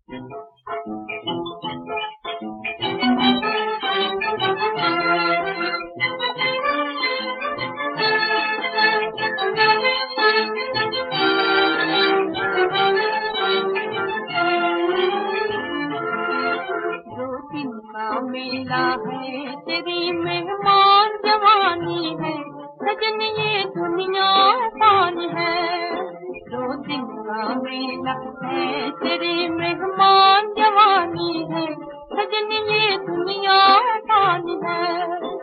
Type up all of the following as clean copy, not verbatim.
मेला है तेरी मेहमान जवानी है, सजन ये दुनिया पान है। 2 दिन का मेला है तेरी मेहमान जवानी है, सजन ये दुनिया पान है।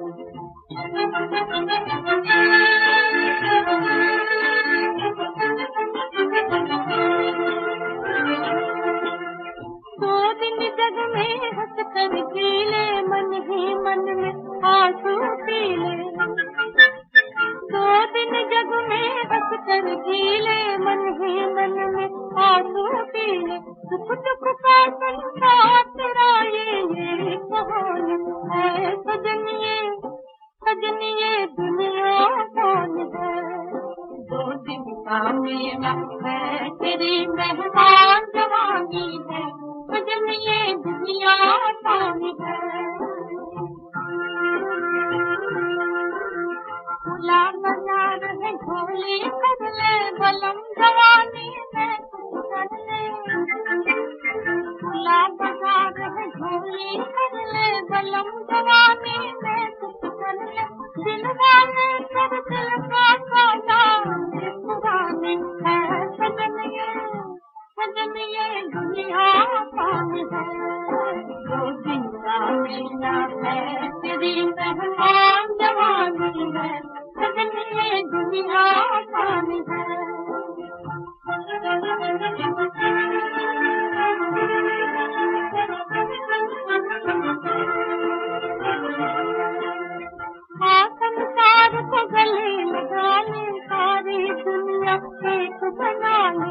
2 दिन जग में हंस कर जी ले, मन ही मन में आंसू पी ले। 2 दिन जग में हंस कर जी ले, मन ही मन में आंसू पी ले। सुख दुख का संसार तेरा ये कहानी है, सजन ये दुनिया कौन है। 2 दिन का मेला है तेरी मेहमान जवानी है, सजन ये दुनिया कौन है। खुला बाजार है झोली कर ले, बलम जवानी में कर ले। खुला बाजार है झोली कर ले, बलम जवानी में कर ले। दिलवाने कर दिल का सौदा पुरानी है, सजन ये दुनिया कौन है। 2 दिन का मेला है तेरी मेहमान जवानी है, सजन ये दुनिया कौन है। संसार को गले लगा ले, सारी दुनिया एक बना ले।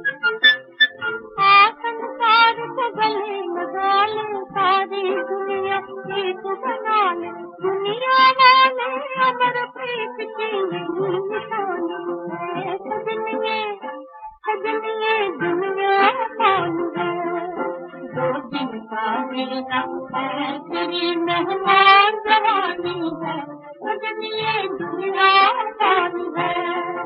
संसार को गले लगा ले, सारी दुनिया एक बना ले। दुनिया वाले अमर प्रीत की निशानी है, सजन ये दुनिया कौन है। 2 दिन का मेला है तेरी मेहमान जवानी है, सजन ये दुनिया कौन है।